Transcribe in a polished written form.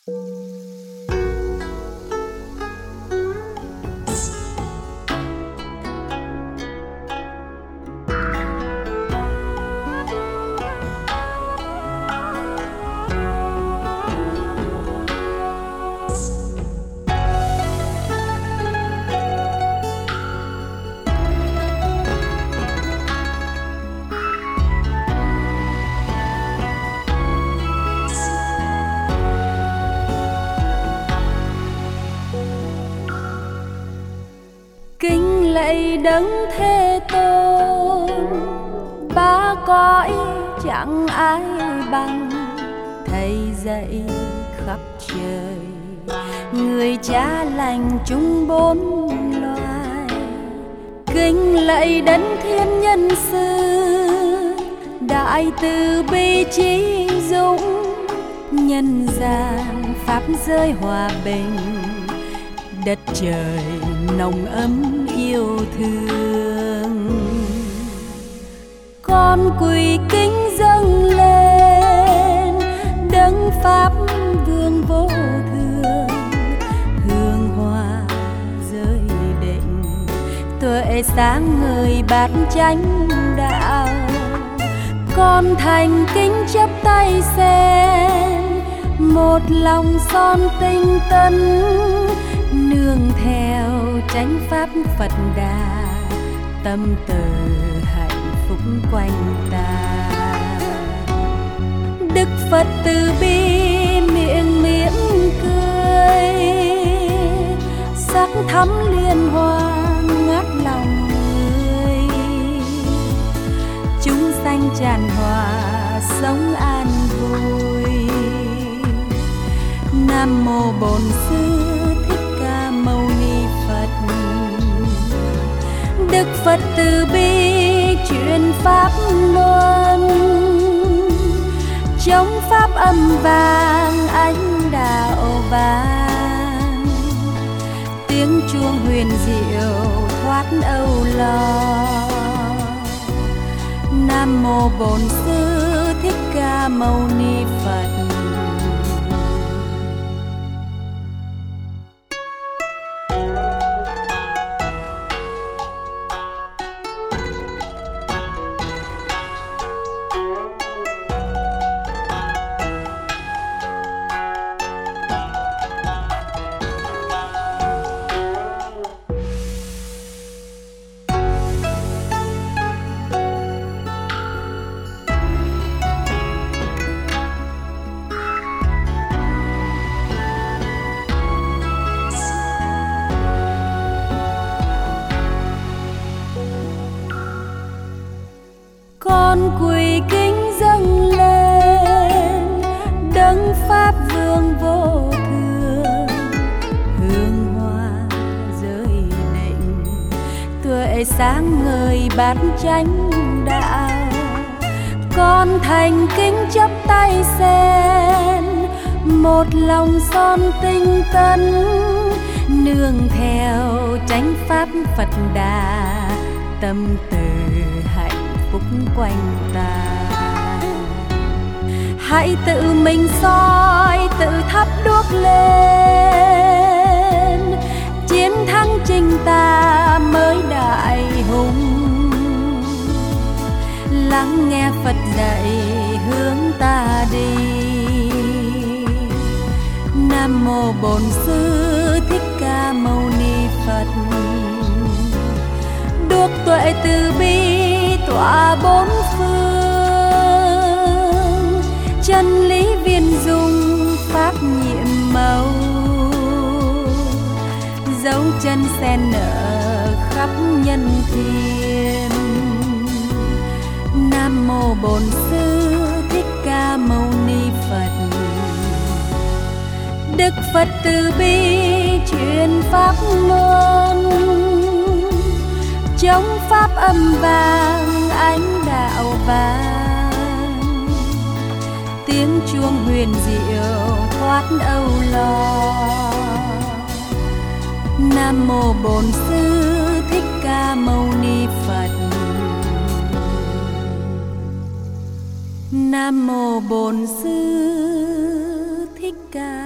Kính lạy đấng thế tôn, ba cõi chẳng ai bằng. Thầy dạy khắp trời, người cha lành chung bốn loài. Kính lạy đấng thiên nhân sư, đại từ bi trí dũng. Nhân gian pháp giới hòa bình, đất trời nồng ấm yêu thương. Con quỳ kính dâng lên đấng pháp vương vô thường. Hương hoa giới định, tuệ sáng người bát chánh đạo. Con thành kính chắp tay sen, một lòng son tinh tấn. Nương theo chánh pháp Phật Đà, tâm từ hạnh phúc quanh ta. Đức Phật từ bi miệng mỉm cười, sắc thắm liên hoa ngát lòng người. Chúng sanh tràn hòa sống an vui. Nam mô Bổn Sư Mâu Ni Phật. Đức Phật từ bi truyền pháp luân, chống pháp âm vang ánh đạo vang. Tiếng chuông huyền diệu thoát âu lo. Nam mô Bổn Sư Thích Ca Mâu Ni Phật. Con quỳ kính dâng lên đấng pháp vương vô thường. Hương hoa giới định, tuệ sáng người bát chánh đạo. Con thành kính chắp tay sen, một lòng son tinh tấn. Nương theo chánh pháp Phật Đà, tâm từ phúc quanh ta. Hãy tự mình soi, tự thắp đuốc lên. Chiến thắng chính ta mới đại hùng. Lắng nghe Phật dạy hướng ta đi. Nam mô Bổn Sư Thích Ca Mâu Ni Phật. Đuốc tuệ từ bi tỏa bốn phương, chân lý viên dung pháp nhiệm màu. Dấu chân sen nở khắp nhân thiên. Nam mô Bổn Sư Thích Ca Mâu Ni Phật. Đức Phật từ bi truyền pháp luân, chống pháp âm vang ánh đạo vang. Tiếng chuông huyền diệu thoát âu lo. Nam mô Bổn Sư Thích Ca Mâu Ni Phật. Nam mô Bổn Sư Thích Ca